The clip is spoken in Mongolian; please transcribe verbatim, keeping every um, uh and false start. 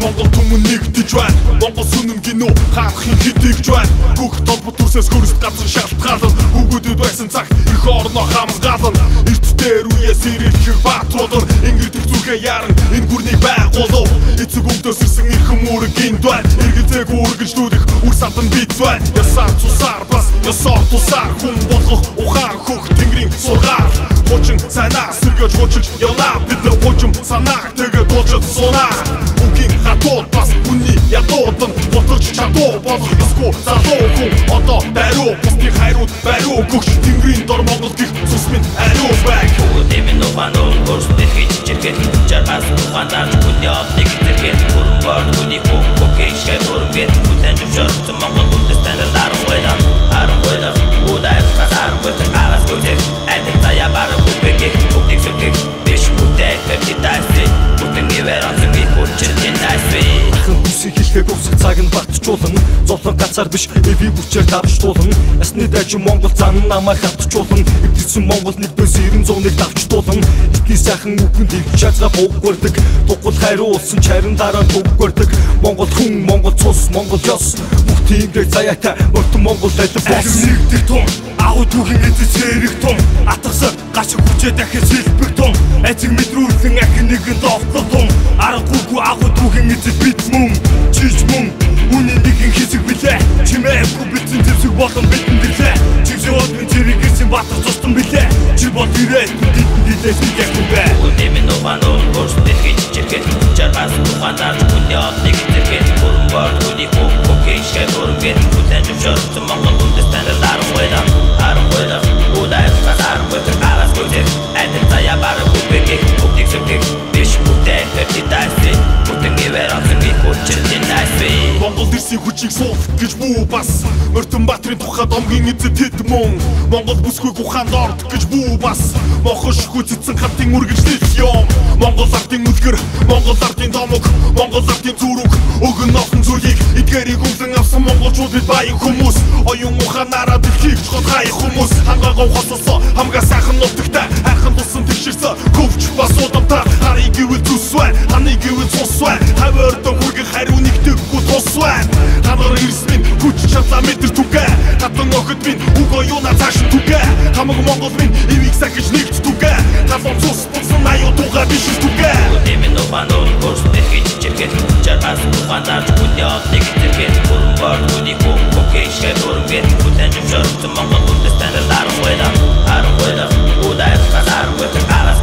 Монгол түмэн нэгдэж байна. Монгол сүнэн гинөө хаахын хитэгж байна. Бүх толбот төрсөөс хөрст газар шалтгаална. Бүгүүдэд байсан цагт их орноо хамгаална. Эрт дээр үеэс ирэх баатруудар ингэдэг зүрхээ яран энэ гүрнийг байгуулав. Эцэг өвдөөс ирсэн ирхэн үүрэг гинт байна. Эргэлзээг үргэлжлүүлэх үр садан бит байна. Ясаар цусаар бас ясаар тусаар хүн болгох ухаан хөх тэнгэрийн сургаал. Хучин санаа сэргэж хуучилж явна. Бид нар хучим санаа тэгээд дуучид сунаа. Үгийн хатууд бас үнний ядууд нь боторч чадуу болох ёсгүй залуу хүн одоо даруй бусдын хайрууд бариу гөгч тэнгэрийн дор Монгол гих цус минь ариу баг. Үдэмэн ухаанууд гөрс дэлхийд чиргэн жаргаас ухаанаар хүний одныг зэрэг хөрөнгөөр хүний хөвгөө шээ хөрөнгө үдэн зөвшөөрсөн Монгол үндэстэн даруй байна. Харин байна үдээс хасаар бүтэн араас гүдэг адил заяа бараг үбэгэ бүгдийг сүргэг биш үдээ хэвтайсэн бүтэн ивэрэн зэмий хүчирэн найсвэ. Ахын бүсийг хэлхэг өвсөх цаг нь батчуулан зовлон гацаар биш эви бүчээр давчтуулан ясны дайчин Монгол зан намайг хатчуулан эвдэрсэн Монгол нэгдээс эрдэнэ зууныг давчтуулан эдний сайхан үгэнд их чазга буугвардаг тугал хайруу улсын чарин дараа төггөрдөг Монгол хүн Монгол цус Монгол ёс бүх тиймдээ заяатай мөртөн Монгол алив болсон нэгдэх тун агуу түүхийн эцэс хэрэг тун атгасар гашиг хүчээ дахиж хэлбэг тун эцэг мэдрүүлсэн ахин нэгэн доохлол тун аргагүйгүй агуу түүхийн эцэс бит мөн чиж мөн үнэн нэгэн хэсэг билээ чимээгүй битсэн зэвсэг болон битэн билээ чивсээ одмын зэрэг ирсэн батар цустан билээ чи бол ирээд дитэн дилээс нэгэн бай. Үдэмэн ухаанууд гөрс дэлхийд чиргэн жаргаас ухаанаар хүний одныг зэрэг хөрөнгөөр хүний хөвгөө шээ хөрөнгө үдэн зөвшөөрсөн Монгол үндэстэн даруй байна. Харин байна үдээс хасаар бүтэн араас гүдэг адил заяа бараг үбэгэ бүгдийг сүргэг биш үдээ хэвтайсэн бүтэн ивэрэн зэмий хүчирэн найсвэ. Монгол дэрсийн хүчийг суулгах гэж бүү бас Мөртөн Баатрын тухайд омгийн эзэд хэд мөн Монгол бүсгүйг ухаанд ордох гэж бүү бас Мохош хүзэтсэн хатын үргэлжлэл юм Монгол ардын үлгэр, Монгол ардын домог Монгол ардын зүрэг, өгөн олон зүйлийг эдгээрийг өвлөн авсан монголчууд бид баян хүмүүс Оюун ухаанаараа дэлхийг чухал хаях хүмүүс Хангаагаа хосолсоо, хамгаа сайхан нутагтай Хайхан тусан тэгшэрсэн, көвч бас удамтай Харыг гэвэл зүс байна, ханыг гэвэл цус байна Хавьордон хүргэн хариу нэгдэхгүй тус байна Ханаар ирсэн минь хүч чадлаа мэдэр түгэ Хатан охид минь үг оюуна цааш түгэ Хамаг Монгол минь эвийг сахиж нэгт түгэ Халуун цус болсон аюу туга биш түгэ. Үдэмэн ухаанууд гөрс дэлхийд чиргэн жаргаас ухаанаар хүний одныг зэрэг хөрөнгөөр хүний хөвгөө шээ хөрөнгө үдэн зөвшөөрсөн Монгол үндэстэн даруй байна. Харин байна үдээс хасаар бүтэн